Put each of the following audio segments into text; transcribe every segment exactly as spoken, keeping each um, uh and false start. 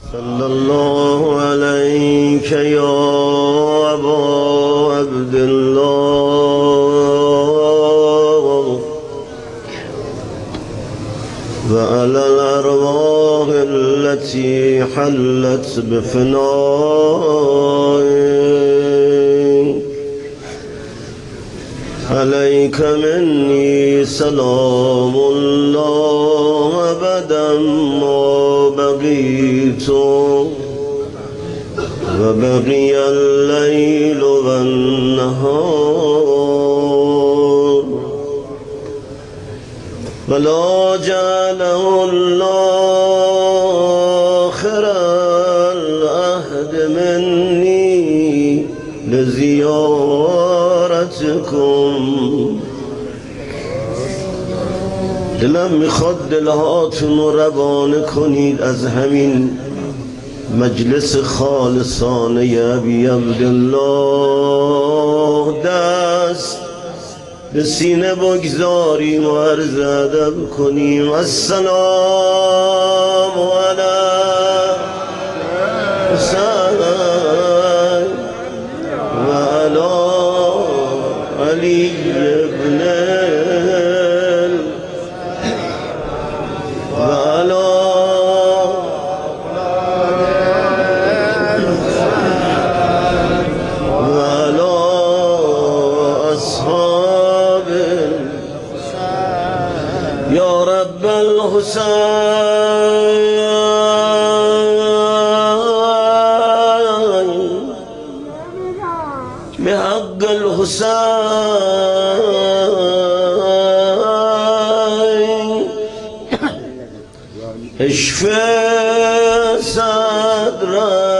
صلى الله عليك يا أبا عبد الله وعلى الأرواح التي حلت بفنائك عليك مني سلام الله أبدا ما بقيت وبقي الليل والنهار ولا جعله الله آخر العهد مني لزيارتكم. دلم میخواد دلهاتون رو روانه کنید از همین مجلس خالصانه ابی عبدالله دست به سینه بگذاریم و عرض ادب کنیم. السلام علی حسین و علی علی ابن و علی يا رب الحسين بحق الحسين اشفي صدر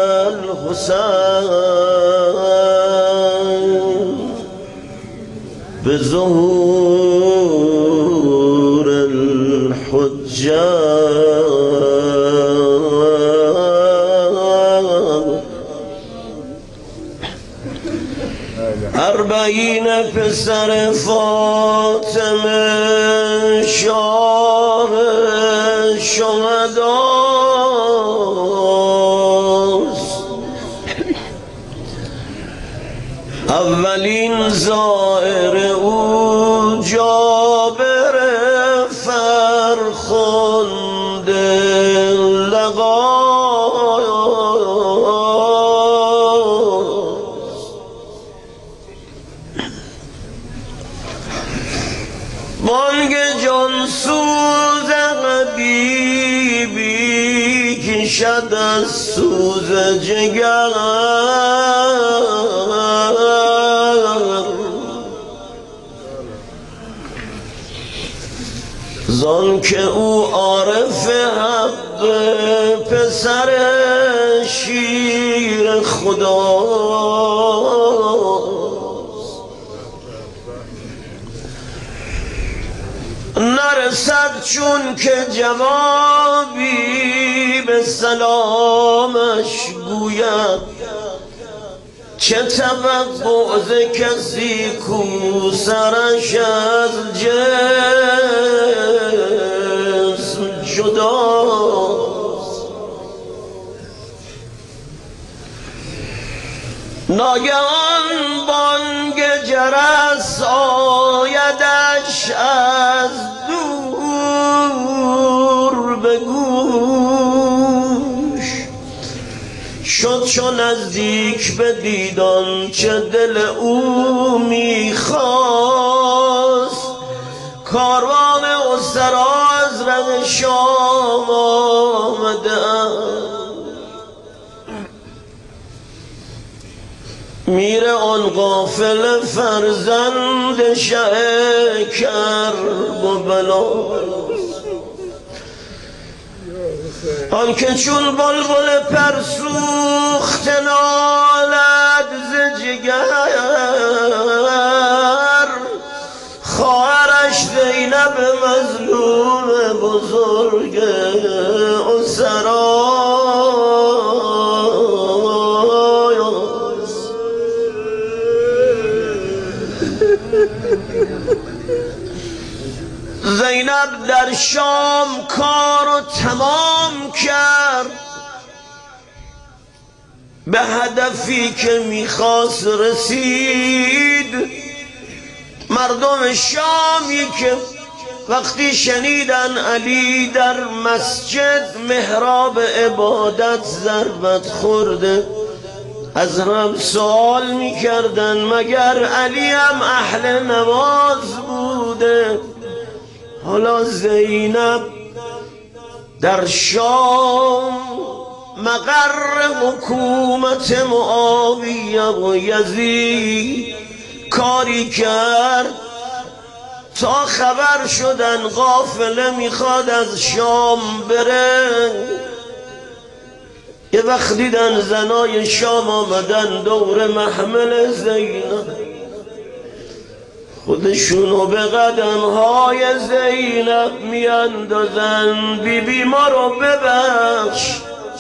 الحسين بظهور الحجاج أربعين پسر فاطمه شاه شهداست. اولین زائر او جابر فرخنده لقاست. بانگ جانسوز حبیبی کشد از سوز جگر زان که او عارف حق پسر شیر خداست. نرسد چون که جوابی به سلامش گوید چه توقع ز کسی کو سرش از جسم جداست. ناگهان بانگ جرس آیدش از دور به گوش شد چو نزدیک به دیدان چه دل او میخواست. کاروان اسرا از ره شام آمده میره آن غافل فرزند شه کرب و بلاست. آن که چون بلبل پرسوخته نالد ز جگر خواهرش زینب مظلوم بزرگ اسرایاست. زینب در شام کارو تمام کرد به هدفی که میخواست رسید. مردم شامی که وقتی شنیدن علی در مسجد محراب عبادت ضربت خورده، از هم سوال میکردن مگر علی هم اهل نماز بوده؟ حالا زینب در شام مقر حکومت معاویه و یزید کاری کرد تا خبر شدن قافله میخواد از شام بره. یه وقت دیدن زنای شام آمدن دور محمل زینب، خودشونو به قدمهای زینب میاندازن. بی بی ما رو ببخش،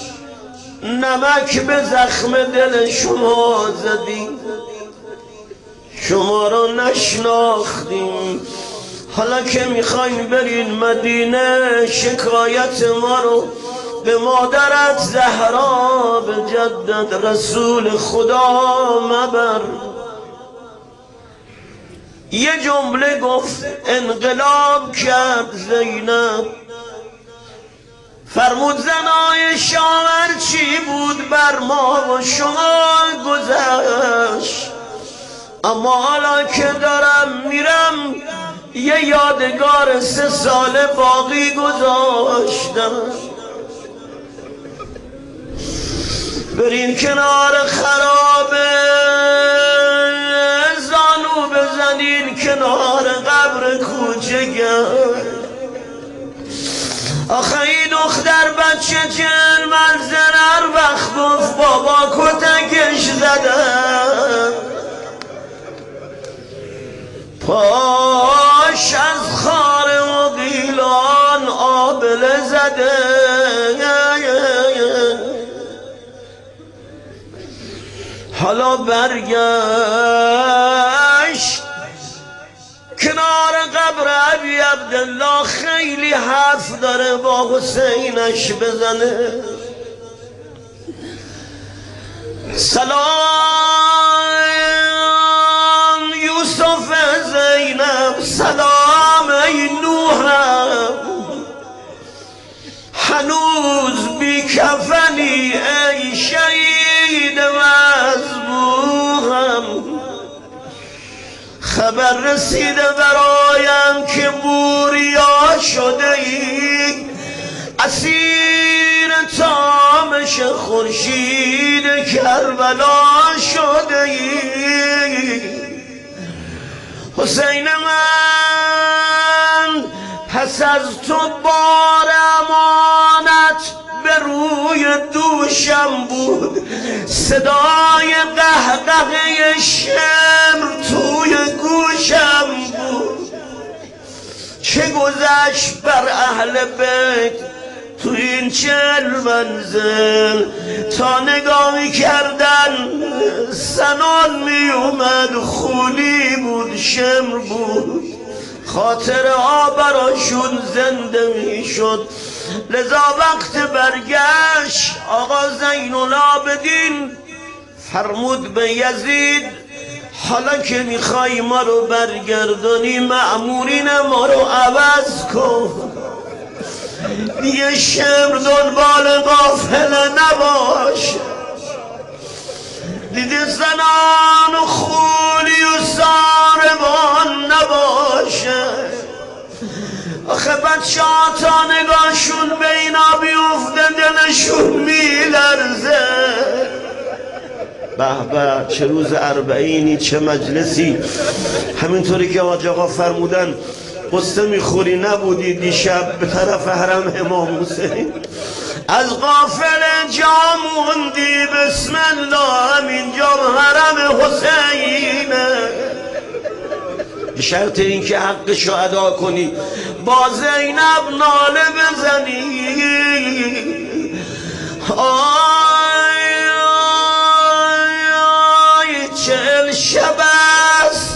نمک به زخم دل شما زدیم، شما رو نشناختیم. حالا که میخوایم برین مدینه شکایت ما رو به مادرت زهرا، به جدت رسول خدا مبر. یه جمله گفت انقلاب کرد زینب، فرمود زنای شاور چی بود بر ما و شما گذشت، اما حالا که دارم میرم یه یادگار سه ساله باقی گذاشتم. برین کنار خرابه زانو بزنین کنار قبر کوچگه. آخه این دختر بچه چن منظر هر وقت گفت بابا کتکش زدن، پاش از خار و قیلان آبله زده. حالا برگشت کنار قبر ابی عبدالله، خیلی حرف داره با حسینش بزنه. سلام یوسف زینب، سلام ای نوحم، هنوز بی کفنی ای شهید مذبوحم. خبر رسیده برایم که بوریا شده ای، اسیر تامش خورشید کربلا شده ای. حسین من پس از تو بار امانت به روی دوشم بود، صدای قهقهه شمر توی گوشم بود. چه گذشت بر اهل بیت تو این چل منزل، تا نگاهی کردن سنان می اومد، خونی بود شمر بود، خاطره ها براشون زنده می شد. لذا وقت برگشت آقا زین العابدین فرمود به یزید حالا که میخوای ما رو برگردانی مأمورین ما رو عوض کن، دیگه شمر دنبال قافله نباش، دیگه زنان و خولی و ساربان نباشه. آخه بچه ها تا نگاهشون به اینا بیفته دلشون میلرزه. به به چه روز اربعینی، چه مجلسی. همینطوری که حاج آقا فرمودن قصه میخوری نبودی دیشب به طرف حرم امام حسین، از قافله جا موندی بسم الله همینجا حرم حسینه. شرط این که حقشو ادا کنی با زینب ناله بزنی. آی آی آی چهل شب است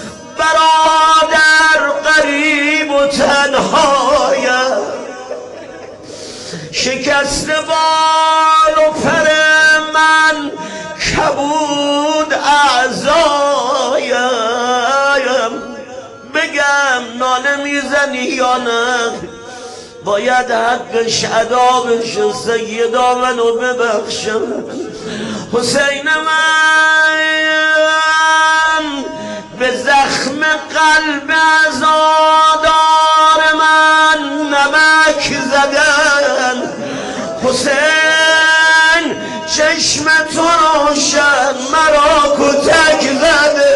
برادر غریب و تنهایم، شکست بال و پر من عزایم بگم ناله میزنی یا نه؟ باید حقش ادا بشه. سیدا منو ببخشم. حسین من به زخم قلب عزادار من نمک زدن. حسین چشم تو روشن مرا کتک زده.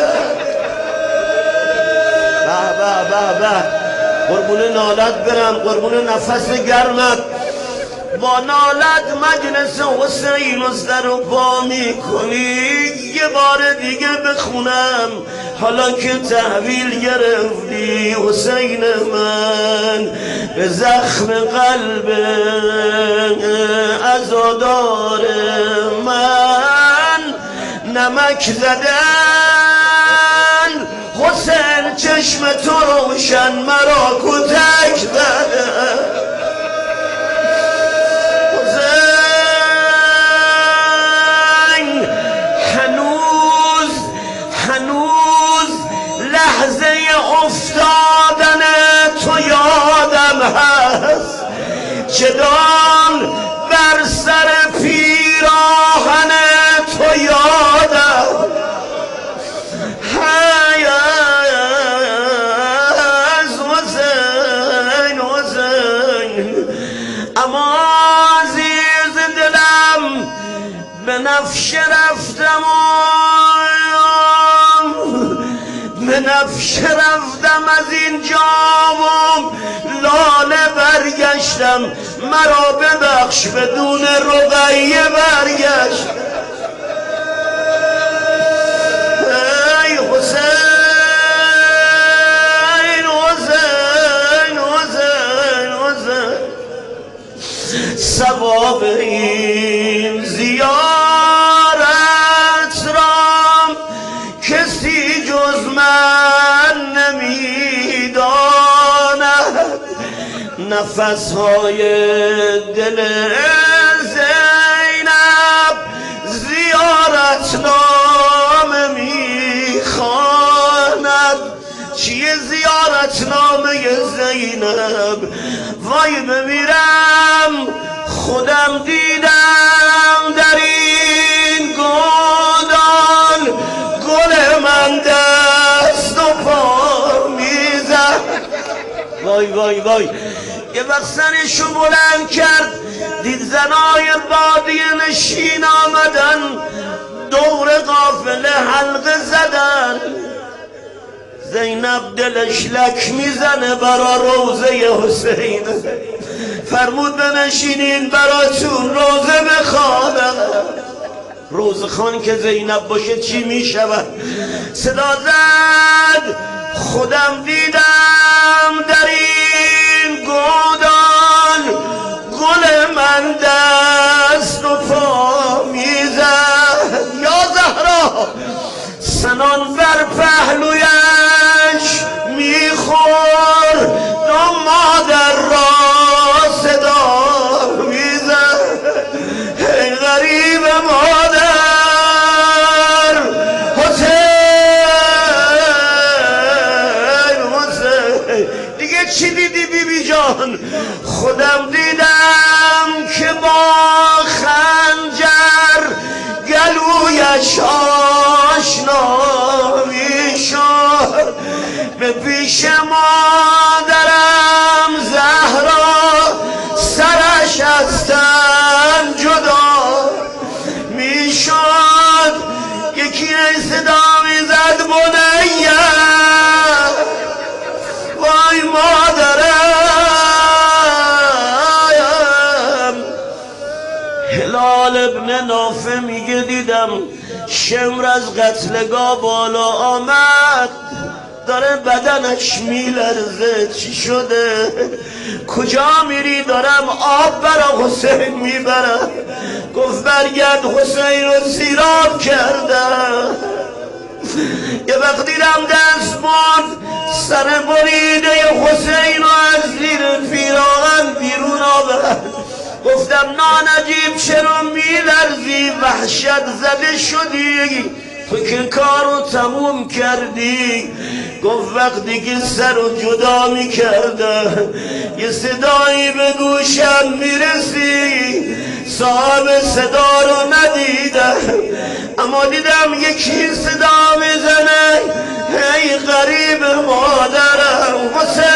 به به به به قربون نالت برم، قربون نفس گرمت. با نالت مجلس حسین و سر و پا میکنی. یه بار دیگه بخونم حالا که تحویل گرفتی. حسین من به زخم قلب عزادار من نمک زدن. حسین چشم تو روشن مرا کتک زده. حسین هنوز هنوز لحظه افتادن تو یادم هست. جدال بر سر پیراهن تو یادم هست. حسین حسین اما عزیز دلم به نفش رفتم به نفش رفتم از این جامم لاله برگشتم. مرا ببخش بدون رقیه برگشت. ای حسین حسین حسین حسین ثواب این زیارت را کسی جز من نمیداند. نفسهای دل زینب زیارت نامه میخواند. چیه زیارت نامه زینب؟ وای بمیرم خودم دیدم در این گودال گل من دست و پا میزد. وای وای وای یه وقت سرشو بلند کرد دید زنای بادیه نشین آمدن دور قافله حلقه زدن. زینب دلش لک میزنه برا روزه حسین. فرمود بنشینین براتون روزه بخوانم. روزه خان که زینب باشه چی میشود؟ صدا زد خودم دیدم در این گودال گل من دست و پا میزد. یا زهرا سنان بر پهلویش میخور دو مادر را صدا میزد. ای غریب مادر حسین حسین دیگه چی دیدی بی بی جان؟ خودم دیدم که با خنجر گلویش آشنا میشد. به پیش مادرم زهرا سرش از تن جدا میشد. یکی صدا میزد بنیه وای مادرم. هلال ابن نافع میگه دیدم شمر از قتلگاه بالا آمد داره بدنش میلرزه. چی شده؟ کجا میری؟ دارم آب برا حسین میبرم. گفت برگرد حسین رو سیراب کردم. یه وقت دیدم دست بود سر بریده حسین رو از زیر پیراهن بیرون آورد. گفتم نانجیب چرا میلرزی؟ وحشت زده شدی؟ تو که کارو تموم کردی. گفت وقتی که سر رو جدا میکردم یه صدایی به گوشم میرسی، صاحب صدا رو ندیدم اما دیدم یکی صدا میزنه ای غریب مادرم حسین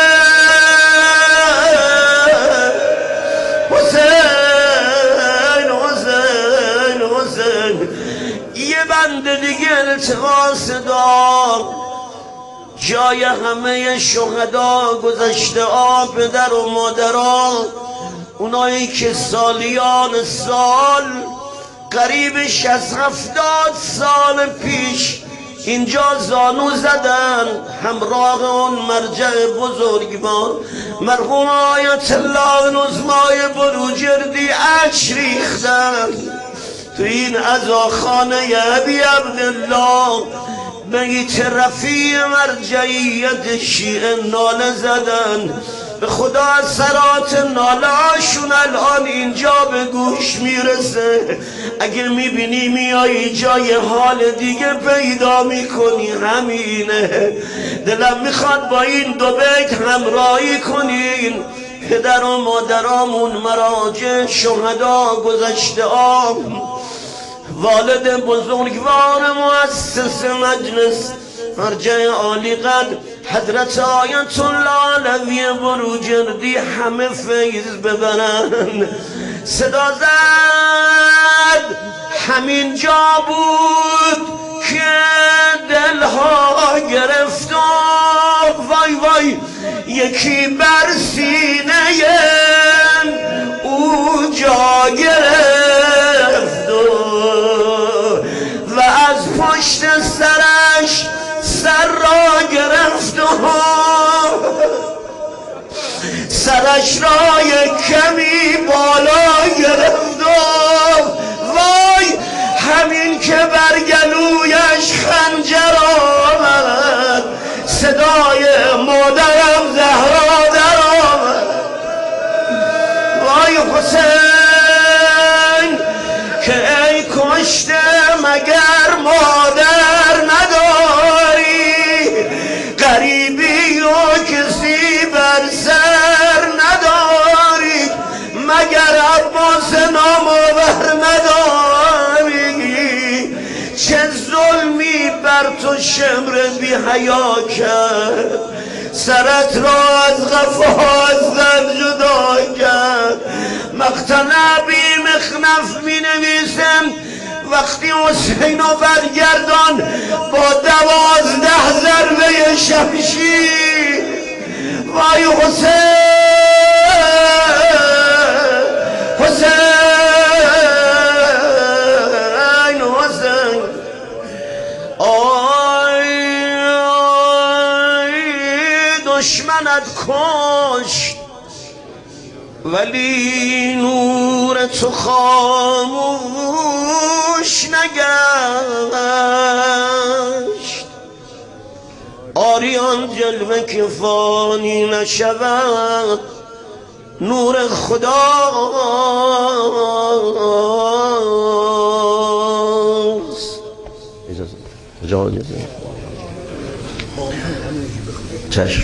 حسین حسین حسین. یه بنده دیگه التماس دار، جای همه شهدا گذشته آب پدر و مادران، اونایی که سالیان سال قریب شصت هفتاد سال پیش اینجا زانو زدن همراه اون مرجع بزرگوار مرحوم آیت الله نظمای بروجردی اشک ریختن تو این عزاخانه ابی عبدالله. بیت رفیع مرجعیت شیعه ناله زدن، به خدا اثرات ناله هاشون الان اینجا به گوش میرسه. اگه میبینی میایی جای حال دیگه پیدا میکنی همینه. دلم میخواد با این دو بیت همراهی کنین. پدر و مادرامون مراجع شهدا گذشته آم، والد بزرگوار مؤسس مجلس مرجع عالی قدر حضرت آیت الله علوی بروجردی همه فیض ببرن. صدا زد همین جا بود که دلها گرفت وای وای یکی بر سینه او جا گرفت و از پشت سرش سر را گرفت و سرش را یک کمی بالا گرفت و وای همین که بر گلویش خنجر آمد صدای مادرم زهرا در آمد. وای حسین که ای کشته مگر مادر نداری، غریبی و کسی بر سر نداری، مگر عباس نامآور نداری. چه ظلمی بر تو شمر بی حیا کرد، سرت را از قفا از زن جدا کرد. مقتل ابی مخنف می نویسم وقتی حسین رو برگردان با دوازده ضربه شمشیر. وای حسین حسین حسین آی دشمنت کشت ولی نور تو خاموش نگشت. آریان جلوه که فانی نشود نور خداست. اجازه چشم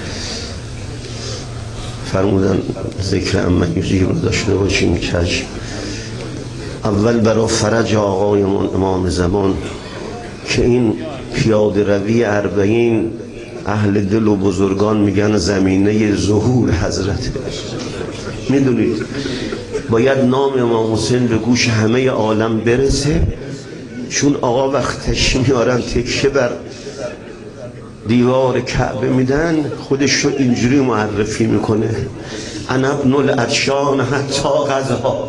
فرمودن ذکر عمه یوزی رو داشته باشیم. چشم. اول برای فرج آقایمون امام زمان که این پیاده روی اربعین اهل دل و بزرگان میگن زمینه ظهور حضرت. میدونید باید نام امام حسین به گوش همه عالم برسه، چون آقا وقتش میارن تکیه بر دیوار کعبه میدن خودش رو اینجوری معرفی میکنه انا ابن العطشان حتی غذا،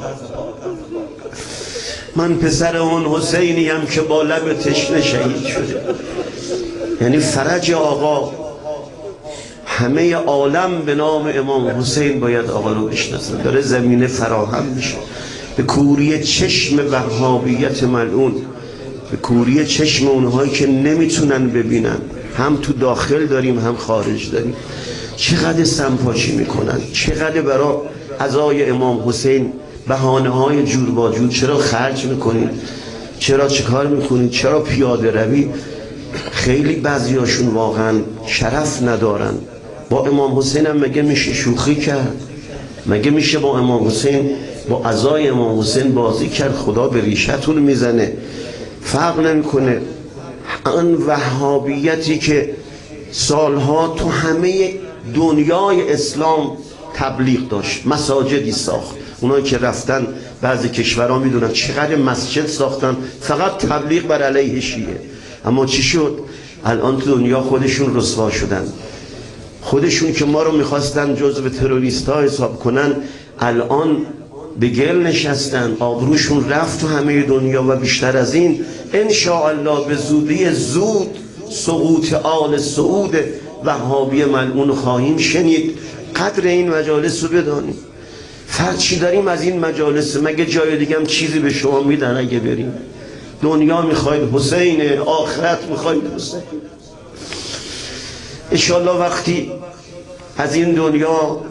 من پسر اون حسینیم که با لب تشنه شهید شده. یعنی فرج آقا همه عالم به نام امام حسین باید آقا رو بشناسن. داره زمینه فراهم میشه به کوری چشم وهابیت ملعون، به کوری چشم اونهایی که نمیتونن ببینن. هم تو داخل داریم هم خارج داریم. چقدر سمپاشی میکنن، چقدر برای عزای امام حسین بهانه های جور با جور چرا خرج میکنید. چرا چه کار میکنید؟ چرا پیاده روی؟ خیلی بعضیاشون واقعا شرف ندارن. با امام حسین هم مگه میشه شوخی کرد؟ مگه میشه با امام حسین، با عزای امام حسین بازی کرد؟ خدا به ریشتون میزنه. فرق نمیکنه. آن وهابیتی که سالها تو همه دنیای اسلام تبلیغ داشت، مساجدی ساخت، اونایی که رفتن بعضی کشورها میدونن چقدر مسجد ساختن فقط تبلیغ بر علیه شیعه. اما چی شد؟ الان تو دنیا خودشون رسوا شدن. خودشون که ما رو میخواستن جزو تروریست ها حساب کنن، الان به گل نشستن، آبروشون رفت تو همه دنیا. و بیشتر از این انشاءالله به زودی زود سقوط آل سعود وهابی ملعون خواهیم شنید. قدر این مجالس رو بدانیم. فرق چی داریم از این مجالس؟ مگه جای دیگه هم چیزی به شما میدن؟ اگه بریم دنیا میخواید حسین، آخرت میخواید حسین. انشاءالله وقتی از این دنیا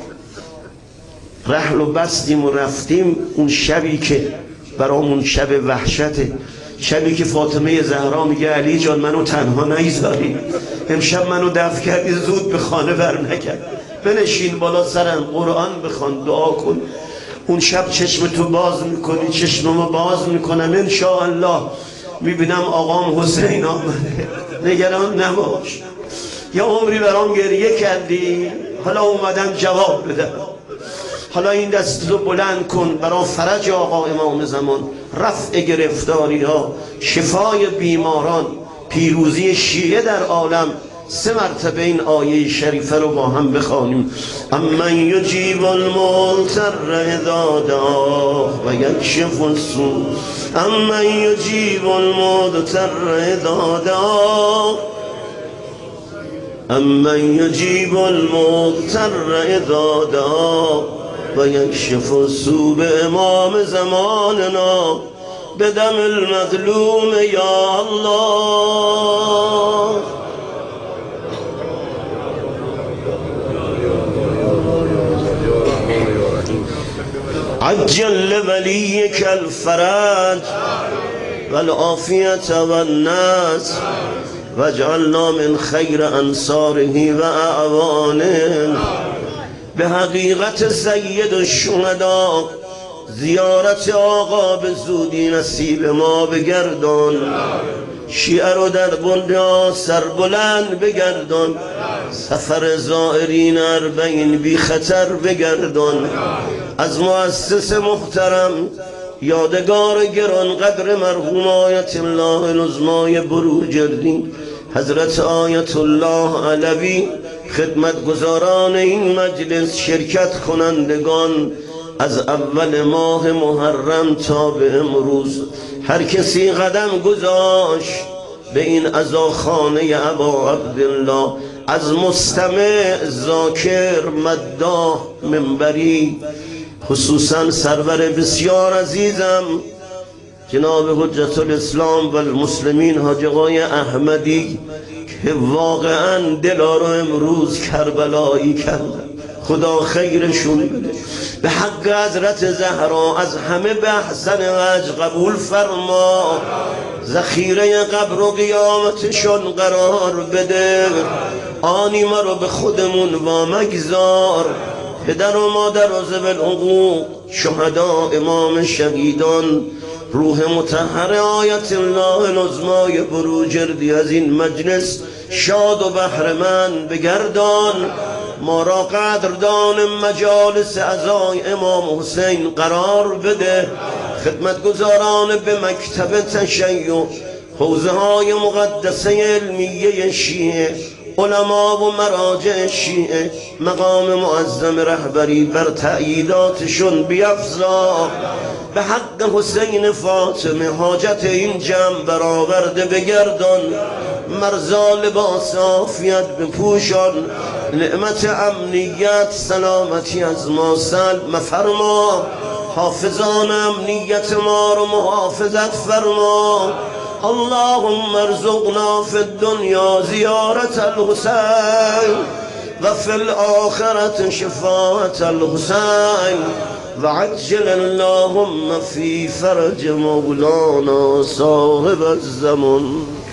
رحل و بستیم و رفتیم، اون شبی که برامون شب وحشته، شبی که فاطمه زهرا میگه علی جان منو تنها نیذاری، امشب منو دفن کردی، زود به خانه بر نگرد، بنشین بالا سرم قرآن بخوان، دعا کن. اون شب چشم تو باز میکنی، چشممو باز میکنم، انشاءالله میبینم آقام حسین آمده. نگران نباش، یه عمری برام گریه کردی، حالا اومدم جواب بدم. حالا این دست رو بلند کن برای فرج آقا امام زمان، رفع گرفتاری ها، شفای بیماران، پیروزی شیعه در عالم. سه مرتبه این آیه شریفه رو با هم بخوانیم. امن یجیب المضطر اذا دعاه و یکشف السوء، امن یجیب المضطر اذا دعاه، امن یجیب المضطر اذا دعاه و یکشف السوء. به امام زماننا بدم المظلوم یا الله. عجل لولیک الفرج والعافیة والنصر واجعلنا من خیر انصاره و اعوانه. به حقیقت سید الشهداء زیارت آقا به زودی نصیب ما بگردان. شیعه رو در بنده سربلند بگردان، سفر زائرین اربعین بی خطر بگردان. از مؤسس محترم یادگار گران قدر مرحوم آیت الله العظمای بروجردی حضرت آیت الله علوی، خدمتگزاران این مجلس، شرکت کنندگان، از اول ماه محرم تا به امروز هر کسی قدم گذاشت به این عزاخانه ابا عبدالله، از مستمع، ذاکر، مداح، منبری، خصوصا سرور بسیار عزیزم جناب حجت الاسلام و المسلمین حاج آقای احمدی که واقعا دلا رو امروز کربلایی کردن، خدا خیرشون بده. به حق حضرت زهرا از همه به احسن وجه قبول فرما، ذخیره قبر و قیامتشون قرار بده. آنی ما رو به خودمون وامگذار، پدر و مادر و ذوی الحقوق، شهدا، امام شهیدان، روح مطهر آیت الله العظمای بروجردی از این مجلس شاد و بهره‌مند بگردان. ما را قدردان مجالس عزای امام حسین قرار بده. خدمتگزاران به مکتب تشیع، حوزه های مقدسه علمیه شیعه، علما و مراجع شیعه، مقام معظم رهبری بر تأییداتشون بیفزا. به حق حسین فاطمه حاجت این جمع برآورده بگردان. مرزا لباس عافیت بپوشان، نعمت امنیت سلامتی از ما سلب مفرما. حافظان امنیت ما رو محافظت فرما. اللهم ارزقنا فی الدنیا زیارت الحسین و فی الآخرت شفاعت الحسین و عجل اللهم فی فرج مولانا صاحب الزمان.